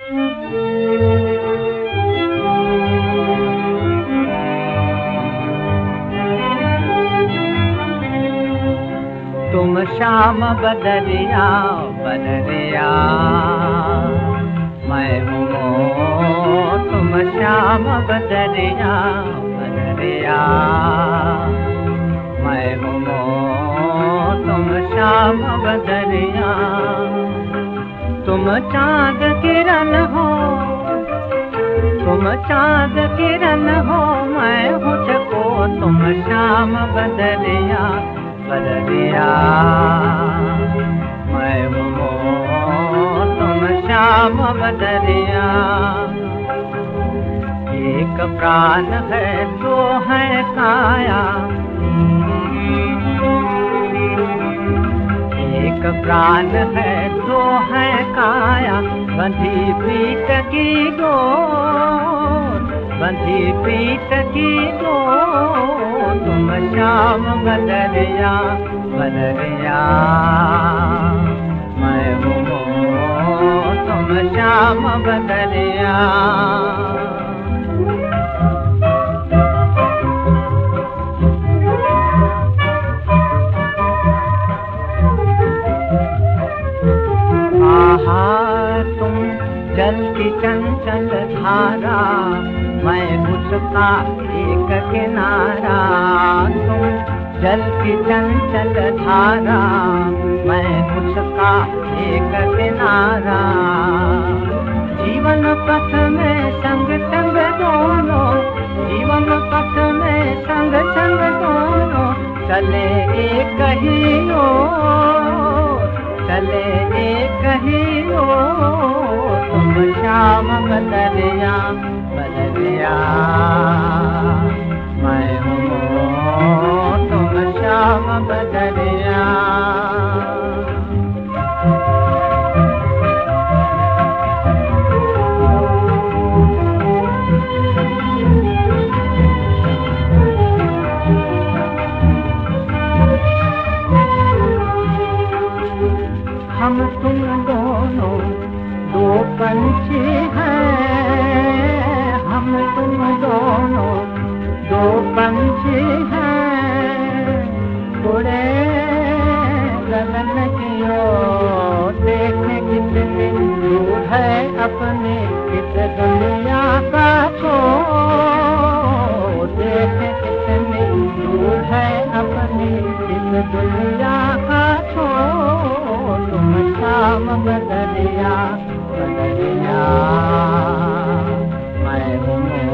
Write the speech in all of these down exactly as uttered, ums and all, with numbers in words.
तुम शाम बदरिया बदरिया मैं हूँ, तुम शाम बदरिया बदरिया मैं हूँ, तुम शाम बदरिया। तुम चाँद किरण हो, तुम चाँद किरण हो, मैं हूँ चको तुम शाम बदरिया बदरिया मैं हूँ, तुम शाम बदरिया। एक प्राण है दो है काया, एक प्राण है दो है काया, बंधी पीठ की डोर, बंधी पीठ की डोर। तुम शाम बदरिया बदरिया मैं हूँ, तुम शाम बदरिया। आहा तुम जल की चंचल धारा, मैं उसका एक किनारा। तुम जल की चंचल धारा, मैं उसका एक किनारा। जीवन पथ में संग संग दोनों, जीवन पथ में संग संग दोनों, चले एक ही ओर, चले एक ही ओर। तुम शाम बदरिया बदरिया मैं हूँ, तुम शाम बदरिया। हम तुम दोनों दो पंछी हैं, हम तुम दोनों दो पंछी हैं। उड़े गगन की ओर, देखें कितनी दूर है अपनी इस दुनिया का छोर। देखें कितनी दूर है अपनी इस दुनिया का छोर। तुम शाम बदरिया बदरिया मैं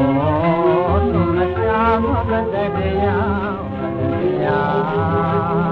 हूँ, तुम शाम बदरिया बदरिया।